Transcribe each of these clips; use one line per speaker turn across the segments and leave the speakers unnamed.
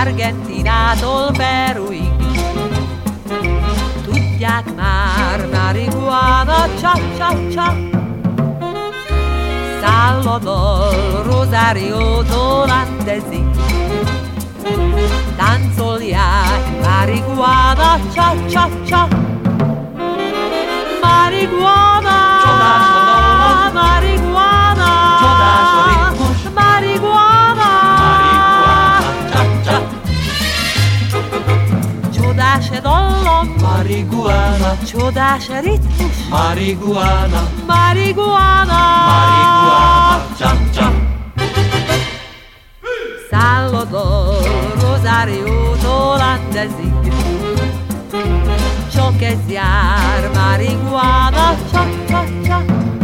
Argentinától Peruig. Tudják már, marihuana, csa-csa-csa. Salvador, Rosáriótól Andesig. Táncolják, marihuana, csa-csa-csa. Marihuana, marihuana, marihuana,
csa-csa.
Csodás dallam,
Marihuana,
csodás ritmus,
marihuana,
marihuana,
marihuana, csa-csa.
Salvador, Rosáriótól Andesig. Csak ez jár, marihuana, csa-csa-csa.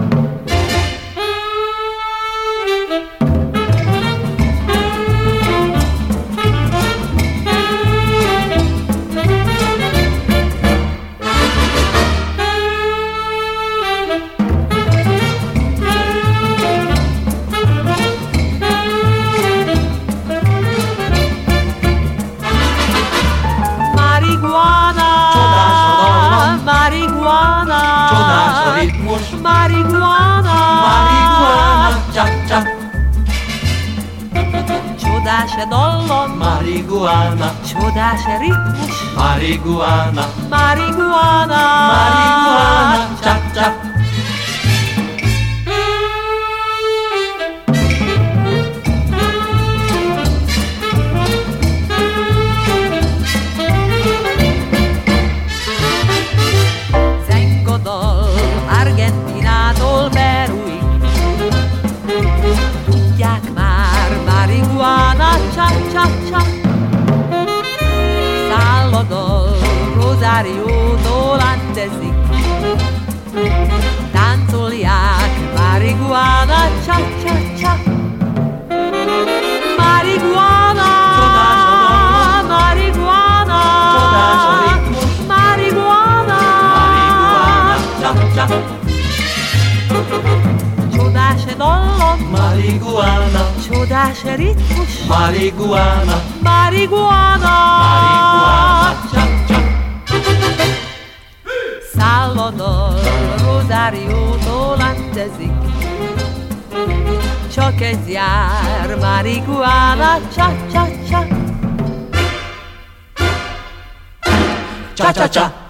Marihuana,
Csodás a ritmus,
marihuana,
marihuana, csa-csa.
Csodás dallam,
Marihuana,
csodás ritmus,
marihuana,
marihuana,
marihuana, csa-csa.
Argentinától Peruig. Tudják már, marihuana, csa-csa-csa. Salvador, Rosáriótól Andesig. Táncolják, marihuana, csa-csa-csa. Marihuana, marihuana,
Csodás a ritmus,
marihuana,
marihuana, csa-csa.
Csodás dallam,
Marihuana,
csodás ritmus,
marihuana,
marihuana,
marihuana, csa-csa.
Salvador, Rosáriótól Andesig. Csak ez jár, marihuana, csa-csa-csa.
Csa-csa-csa.